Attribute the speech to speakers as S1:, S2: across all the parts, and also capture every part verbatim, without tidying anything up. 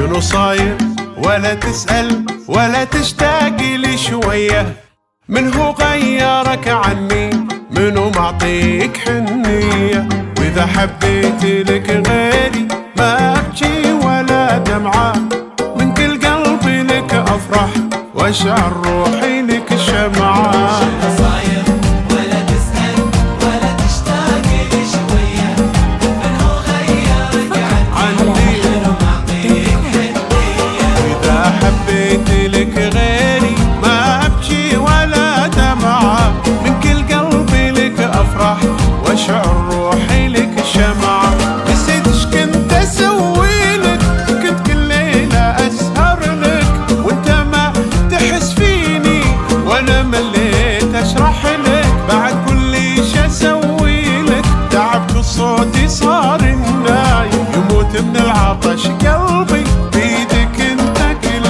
S1: شنو صاير ولا تسأل ولا تشتاقي لي شوية. من هو غيرك عني منو معطيك حنية. وإذا حبيت لك غيري ما أبكي ولا دمعة، من كل قلبي لك أفرح وأشعر روحي لك شمعة.
S2: شنو صاير ولا تسأل ولا تشتاقي لي شوية. من هو غيرك عني منو معطيك حنية.
S1: وإذا حبيت لك غيري ما أبكي ولا دمعة، من كل قلبي لك أفرح وأشعر روحي لك شمعة. نسيت ايش كنت أسوي لك، كنت كل ليلة أسهر لك وانت ما تحس فيني، وأنا مليت أشرح لك بعد كل ايش أسوي لك. تعبت وصوتي صار النايم، يموت من العطش قلبي بيدك انت كل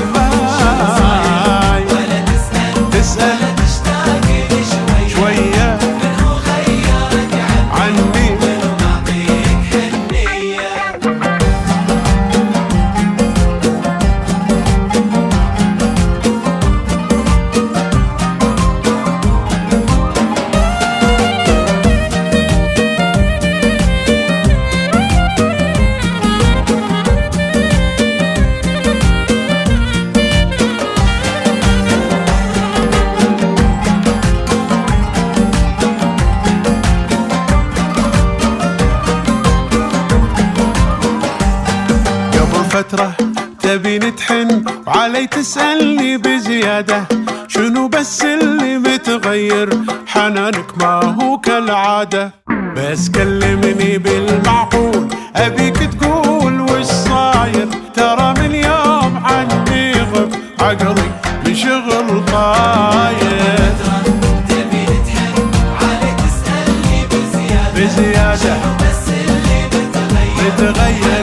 S1: الماي.
S2: ولا تسأل
S1: تسأل
S2: ولا تشتاقي لي شوية.
S1: شوية
S2: من هو غيرك
S1: عني
S2: منو معطيك حنية. فترة تبيني تحن وعلي تسألني بزيادة، شنو بس اللي متغير؟ حنانك ما هو كالعادة. بس كلمني بالمعقول أبيك تقول وش صاير، ترى من يوم عني غب عقلي من شغل طاير. تبيني تحن علي تسألني بزيادة،
S1: بزيادة
S2: شنو بس اللي متغير؟
S1: متغير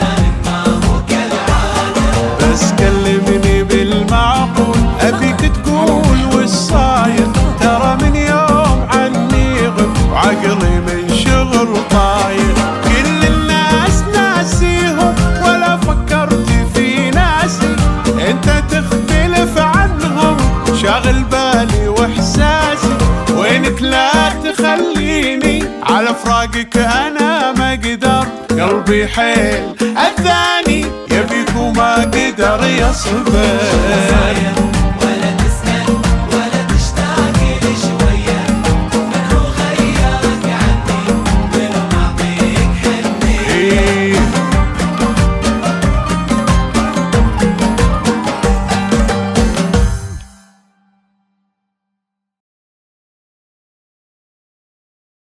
S1: بس كلمني بالمعقول أبيك تقول وش صاير، ترى من يوم عني غب وعقلي من شغل طاير. كل الناس ناسيهم ولا فكرت في ناسي، انت تختلف عنهم شاغل بالي واحساسي. وينك لا تخليني على فراقك انا ما اقدر، قلبي حيل الثاني يبيك وما قدر يصبر.